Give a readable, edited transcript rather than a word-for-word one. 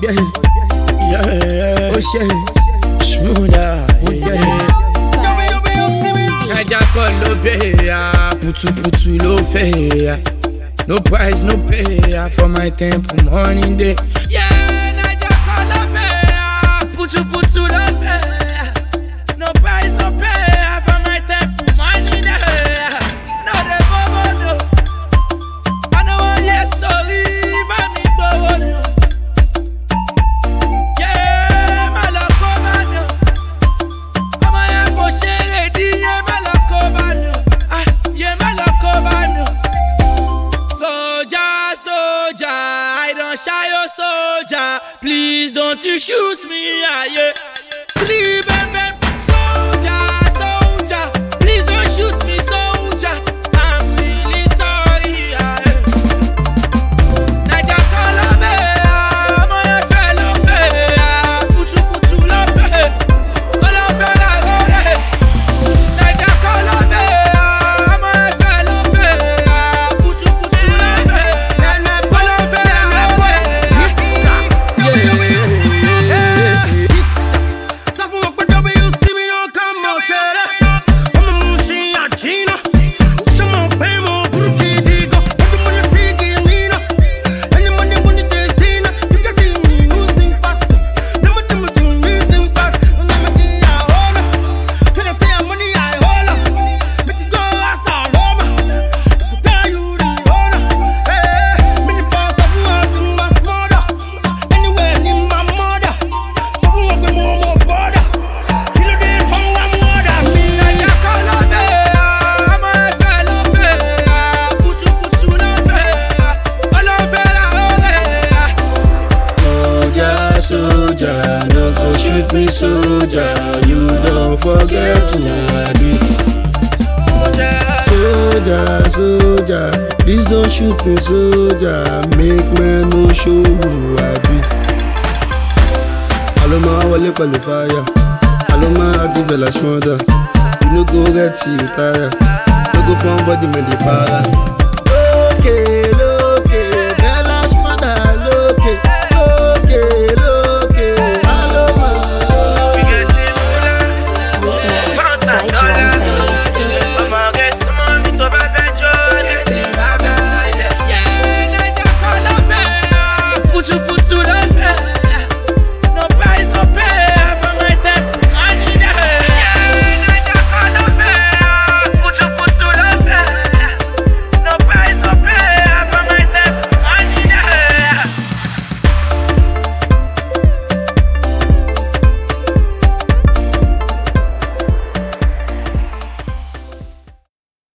yeah, oh shit, smoother, yeah. Naija follow pay, putu low fare. No price, no pay for my temple morning day. Yeah, Naija follow pay, putu low fare. No price, no pay for my temple morning day. No dey bobo no, I no want your story, but me bobo no. Yeah, my loco man, I'm a go share it, yeah, my loco man, yeah, my loco man. Soldier, I don't shy your soldier. Please don't you shoot me, yeah. Please, baby, soldier, please don't shoot me, soldier. I'm really sorry, yeah. Naija follow me, I'm a fellow fair. Putu love me, all of it. Naija follow me, I'm a fellow fair. Putu love me. Soldier, no go shoot me, soldier. You don't forget who I be. Soldier, please don't shoot me, soldier. Make man no show who I be. Aloma wale pẹ̀lú fire. Aloma ati bella smother. You no go get you tire. No go for body me the para.